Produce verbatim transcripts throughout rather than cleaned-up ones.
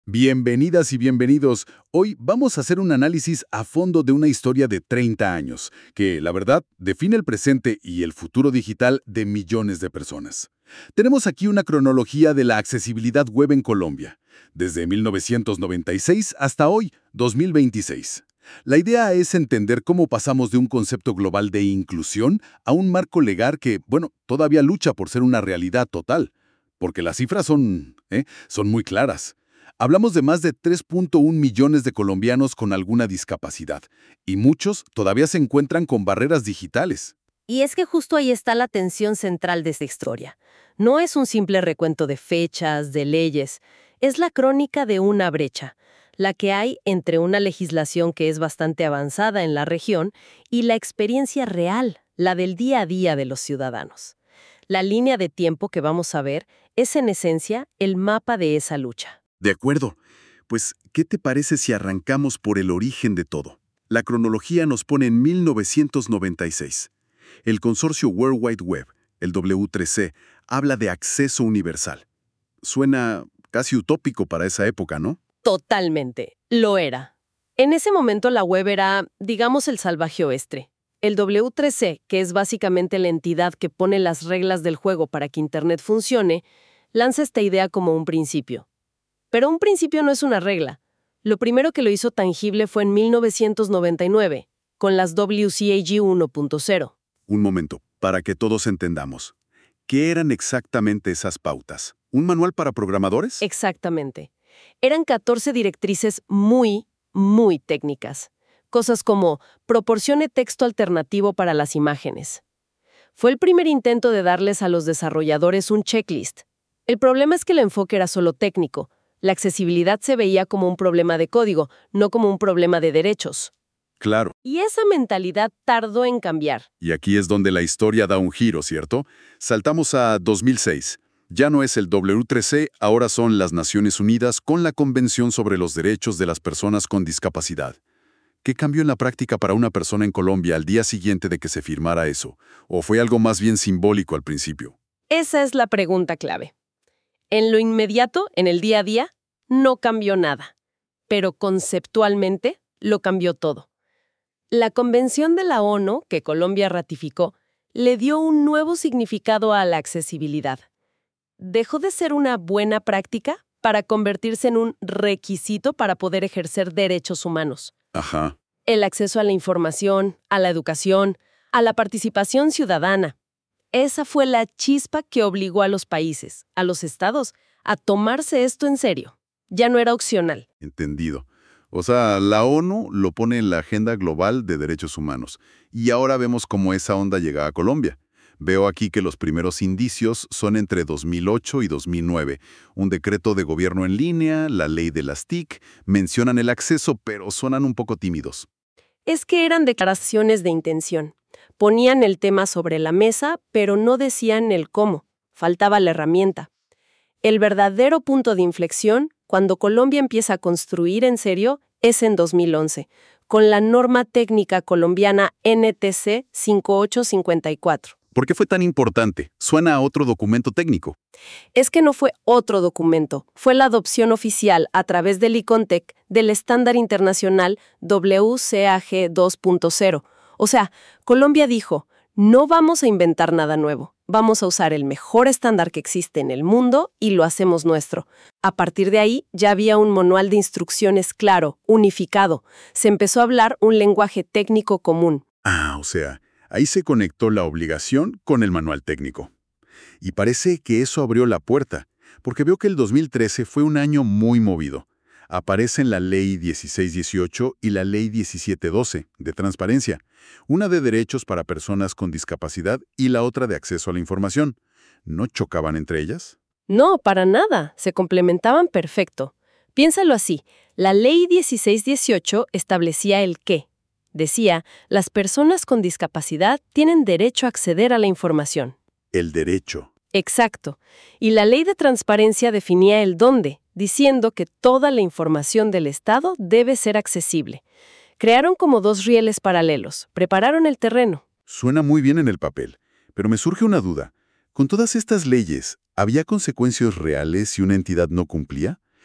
Bienvenidas y bienvenidos. Hoy vamos a hacer un análisis a fondo de una historia de treinta años, que, la verdad, define el presente y el futuro digital de millones de personas. Tenemos aquí una cronología de la accesibilidad web en Colombia, desde mil novecientos noventa y seis hasta hoy, dos mil veintiséis. La idea es entender cómo pasamos de un concepto global de inclusión a un marco legal que, bueno, todavía lucha por ser una realidad total, porque las cifras son, ¿eh? son muy claras. Hablamos de más de tres punto uno millones de colombianos con alguna discapacidad, y muchos todavía se encuentran con barreras digitales. Y es que justo ahí está la tensión central de esta historia. No es un simple recuento de fechas, de leyes, es la crónica de una brecha, la que hay entre una legislación que es bastante avanzada en la región y la experiencia real, la del día a día de los ciudadanos. La línea de tiempo que vamos a ver es en esencia el mapa de esa lucha. De acuerdo. Pues, ¿qué te parece si arrancamos por el origen de todo? La cronología nos pone en mil novecientos noventa y seis. El consorcio World Wide Web, el W tres C, habla de acceso universal. Suena casi utópico para esa época, ¿no? Totalmente. Lo era. En ese momento la web era, digamos, el salvaje oeste. El W tres C, que es básicamente la entidad que pone las reglas del juego para que Internet funcione, lanza esta idea como un principio. Pero un principio no es una regla. Lo primero que lo hizo tangible fue en mil novecientos noventa y nueve, con las W C A G uno punto cero. Un momento, para que todos entendamos. ¿Qué eran exactamente esas pautas? ¿Un manual para programadores? Exactamente. Eran catorce directrices muy, muy técnicas. Cosas como proporcione texto alternativo para las imágenes. Fue el primer intento de darles a los desarrolladores un checklist. El problema es que el enfoque era solo técnico. La accesibilidad se veía como un problema de código, no como un problema de derechos. Claro. Y esa mentalidad tardó en cambiar. Y aquí es donde la historia da un giro, ¿cierto? Saltamos a dos mil seis. Ya no es el W tres C, ahora son las Naciones Unidas con la Convención sobre los Derechos de las Personas con Discapacidad. ¿Qué cambió en la práctica para una persona en Colombia al día siguiente de que se firmara eso? ¿O fue algo más bien simbólico al principio? Esa es la pregunta clave. En lo inmediato, en el día a día, no cambió nada. Pero conceptualmente, lo cambió todo. La Convención de la ONU, que Colombia ratificó, le dio un nuevo significado a la accesibilidad. Dejó de ser una buena práctica para convertirse en un requisito para poder ejercer derechos humanos. Ajá. El acceso a la información, a la educación, a la participación ciudadana. Esa fue la chispa que obligó a los países, a los estados, a tomarse esto en serio. Ya no era opcional. Entendido. O sea, la ONU lo pone en la Agenda Global de Derechos Humanos. Y ahora vemos cómo esa onda llega a Colombia. Veo aquí que los primeros indicios son entre dos mil ocho y dos mil nueve. Un decreto de gobierno en línea, la ley de las T I C, mencionan el acceso, pero suenan un poco tímidos. Es que eran declaraciones de intención. Ponían el tema sobre la mesa, pero no decían el cómo. Faltaba la herramienta. El verdadero punto de inflexión, cuando Colombia empieza a construir en serio, es en dos mil once, con la norma técnica colombiana N T C cinco ocho cinco cuatro. ¿Por qué fue tan importante? Suena a otro documento técnico. Es que no fue otro documento, fue la adopción oficial a través del ICONTEC del estándar internacional W C A G dos punto cero. O sea, Colombia dijo, no vamos a inventar nada nuevo, vamos a usar el mejor estándar que existe en el mundo y lo hacemos nuestro. A partir de ahí ya había un manual de instrucciones claro, unificado. Se empezó a hablar un lenguaje técnico común. Ah, o sea, ahí se conectó la obligación con el manual técnico. Y parece que eso abrió la puerta, porque veo que el dos mil trece fue un año muy movido. Aparecen la Ley dieciséis dieciocho y la Ley diecisiete doce, de transparencia, una de derechos para personas con discapacidad y la otra de acceso a la información. ¿No chocaban entre ellas? No, para nada, se complementaban perfecto. Piénsalo así, la Ley dieciséis dieciocho establecía el qué. Decía, las personas con discapacidad tienen derecho a acceder a la información. El derecho. Exacto. Y la Ley de Transparencia definía el dónde, diciendo que toda la información del Estado debe ser accesible. Crearon como dos rieles paralelos, prepararon el terreno. Suena muy bien en el papel, pero me surge una duda. ¿Con todas estas leyes, había consecuencias reales si una entidad no cumplía?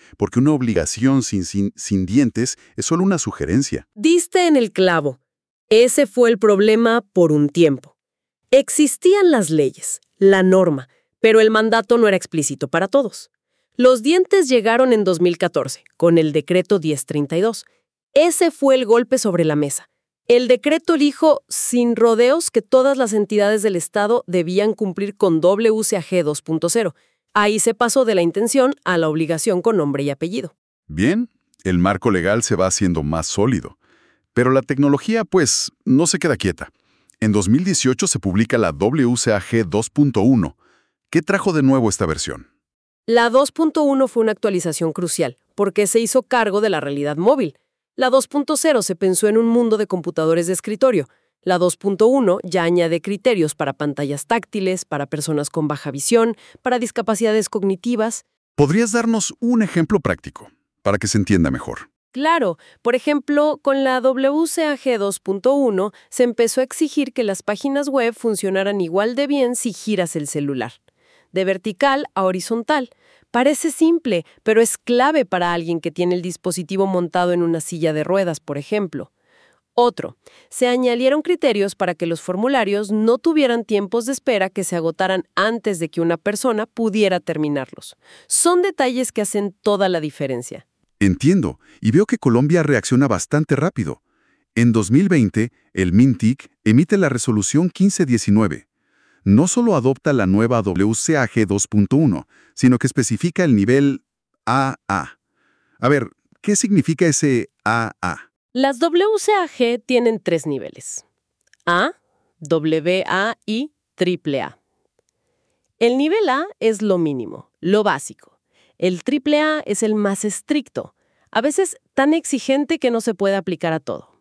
porque una obligación sin, sin, sin dientes es solo una sugerencia. Diste en el clavo. Ese fue el problema por un tiempo. Existían las leyes, la norma, pero el mandato no era explícito para todos. Los dientes llegaron en dos mil catorce, con el decreto diez treinta y dos. Ese fue el golpe sobre la mesa. El decreto dijo, sin rodeos, que todas las entidades del Estado debían cumplir con W C A G dos punto cero. Ahí se pasó de la intención a la obligación con nombre y apellido. Bien, el marco legal se va haciendo más sólido. Pero la tecnología, pues, no se queda quieta. En dos mil dieciocho se publica la W C A G dos punto uno. ¿Qué trajo de nuevo esta versión? La dos punto uno fue una actualización crucial, porque se hizo cargo de la realidad móvil. La dos punto cero se pensó en un mundo de computadores de escritorio. La dos punto uno ya añade criterios para pantallas táctiles, para personas con baja visión, para discapacidades cognitivas. ¿Podrías darnos un ejemplo práctico para que se entienda mejor? Claro, por ejemplo, con la W C A G dos punto uno se empezó a exigir que las páginas web funcionaran igual de bien si giras el celular. De vertical a horizontal. Parece simple, pero es clave para alguien que tiene el dispositivo montado en una silla de ruedas, por ejemplo. Otro, se añadieron criterios para que los formularios no tuvieran tiempos de espera que se agotaran antes de que una persona pudiera terminarlos. Son detalles que hacen toda la diferencia. Entiendo, y veo que Colombia reacciona bastante rápido. En dos mil veinte, el MinTIC emite la resolución quince diecinueve. No solo adopta la nueva W C A G dos punto uno, sino que especifica el nivel A A. A ver, ¿qué significa ese A A? Las W C A G tienen tres niveles: A, W A y triple A. El nivel A es lo mínimo, lo básico. El triple A es el más estricto, a veces tan exigente que no se puede aplicar a todo.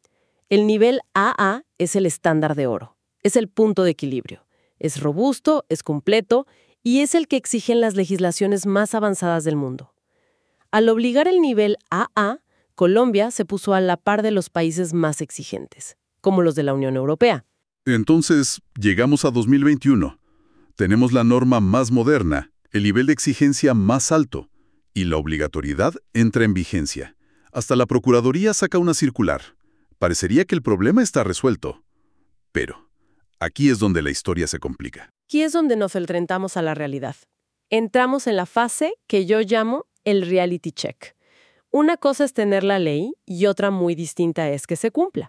El nivel A A es el estándar de oro, es el punto de equilibrio. Es robusto, es completo y es el que exigen las legislaciones más avanzadas del mundo. Al obligar el nivel A A, Colombia se puso a la par de los países más exigentes, como los de la Unión Europea. Entonces, llegamos a dos mil veintiuno. Tenemos la norma más moderna, el nivel de exigencia más alto, y la obligatoriedad entra en vigencia. Hasta la Procuraduría saca una circular. Parecería que el problema está resuelto. Pero aquí es donde la historia se complica. Aquí es donde nos enfrentamos a la realidad. Entramos en la fase que yo llamo el reality check. Una cosa es tener la ley y otra muy distinta es que se cumpla.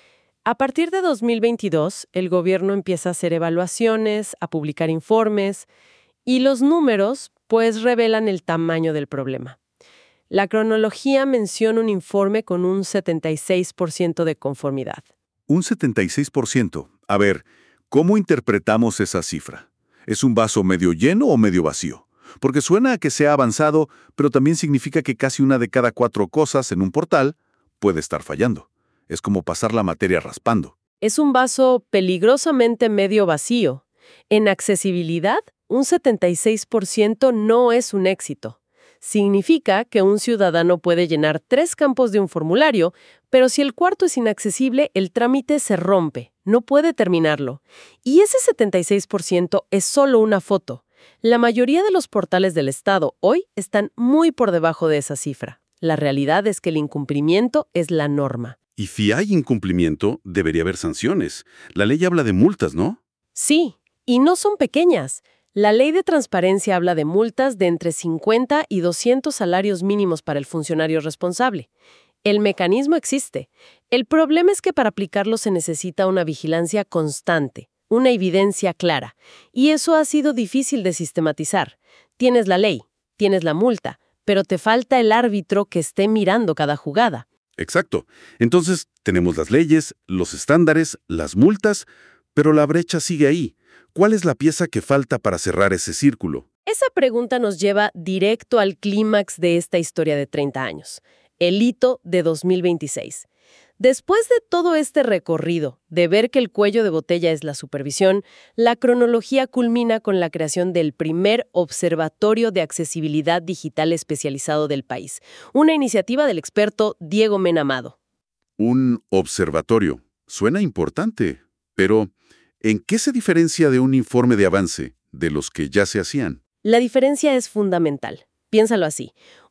A partir de dos mil veintidós, el gobierno empieza a hacer evaluaciones, a publicar informes, y los números, pues, revelan el tamaño del problema. La cronología menciona un informe con un setenta y seis por ciento de conformidad. Un setenta y seis por ciento. A ver, ¿cómo interpretamos esa cifra? ¿Es un vaso medio lleno o medio vacío? Porque suena a que se ha avanzado, pero también significa que casi una de cada cuatro cosas en un portal puede estar fallando. Es como pasar la materia raspando. Es un vaso peligrosamente medio vacío. En accesibilidad, un setenta y seis por ciento no es un éxito. Significa que un ciudadano puede llenar tres campos de un formulario, pero si el cuarto es inaccesible, el trámite se rompe, no puede terminarlo. Y ese setenta y seis por ciento es solo una foto. La mayoría de los portales del Estado hoy están muy por debajo de esa cifra. La realidad es que el incumplimiento es la norma. Y si hay incumplimiento, debería haber sanciones. La ley habla de multas, ¿no? Sí, y no son pequeñas. La Ley de Transparencia habla de multas de entre cincuenta y doscientos salarios mínimos para el funcionario responsable. El mecanismo existe. El problema es que para aplicarlo se necesita una vigilancia constante, una evidencia clara. Y eso ha sido difícil de sistematizar. Tienes la ley, tienes la multa, pero te falta el árbitro que esté mirando cada jugada. Exacto. Entonces, tenemos las leyes, los estándares, las multas, pero la brecha sigue ahí. ¿Cuál es la pieza que falta para cerrar ese círculo? Esa pregunta nos lleva directo al clímax de esta historia de treinta años, el hito de dos mil veintiséis. Después de todo este recorrido, de ver que el cuello de botella es la supervisión, la cronología culmina con la creación del primer Observatorio de Accesibilidad Digital especializado del país, una iniciativa del experto Diego Mena Amado. Un observatorio. Suena importante, pero ¿en qué se diferencia de un informe de avance de los que ya se hacían? La diferencia es fundamental. Piénsalo así.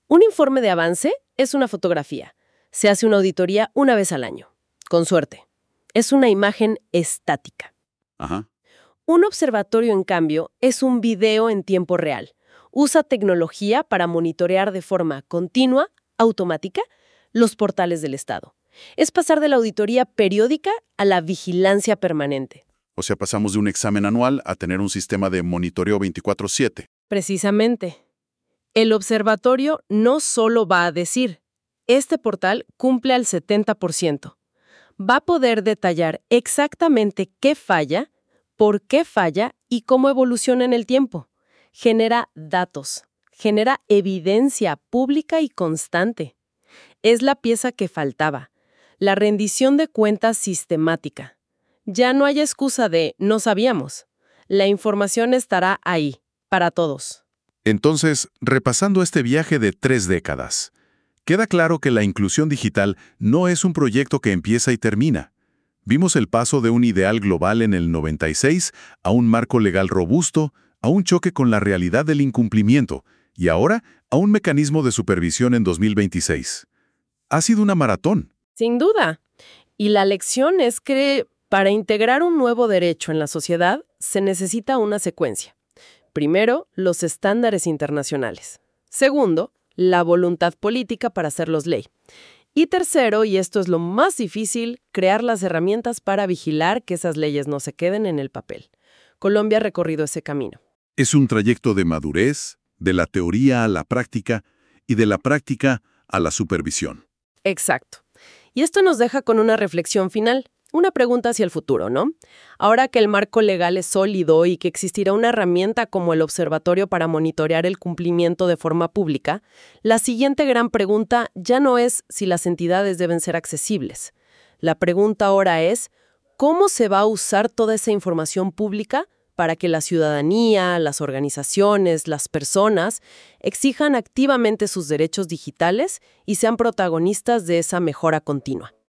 Un informe de avance es una fotografía. Se hace una auditoría una vez al año. Con suerte. Es una imagen estática. Ajá. Un observatorio, en cambio, es un video en tiempo real. Usa tecnología para monitorear de forma continua, automática, los portales del Estado. Es pasar de la auditoría periódica a la vigilancia permanente. O sea, pasamos de un examen anual a tener un sistema de monitoreo veinticuatro siete. Precisamente. El observatorio no solo va a decir, este portal cumple al setenta por ciento. Va a poder detallar exactamente qué falla, por qué falla y cómo evoluciona en el tiempo. Genera datos, genera evidencia pública y constante. Es la pieza que faltaba, la rendición de cuentas sistemática. Ya no hay excusa de no sabíamos. La información estará ahí, para todos. Entonces, repasando este viaje de tres décadas, queda claro que la inclusión digital no es un proyecto que empieza y termina. Vimos el paso de un ideal global en el noventa y seis a un marco legal robusto, a un choque con la realidad del incumplimiento y ahora a un mecanismo de supervisión en dos mil veintiséis. Ha sido una maratón. Sin duda. Y la lección es que para integrar un nuevo derecho en la sociedad se necesita una secuencia. Primero, los estándares internacionales. Segundo, la voluntad política para hacerlos ley. Y tercero, y esto es lo más difícil, crear las herramientas para vigilar que esas leyes no se queden en el papel. Colombia ha recorrido ese camino. Es un trayecto de madurez, de la teoría a la práctica y de la práctica a la supervisión. Exacto. Y esto nos deja con una reflexión final, una pregunta hacia el futuro, ¿no? Ahora que el marco legal es sólido y que existirá una herramienta como el observatorio para monitorear el cumplimiento de forma pública, la siguiente gran pregunta ya no es si las entidades deben ser accesibles. La pregunta ahora es, ¿cómo se va a usar toda esa información pública para que la ciudadanía, las organizaciones, las personas exijan activamente sus derechos digitales y sean protagonistas de esa mejora continua?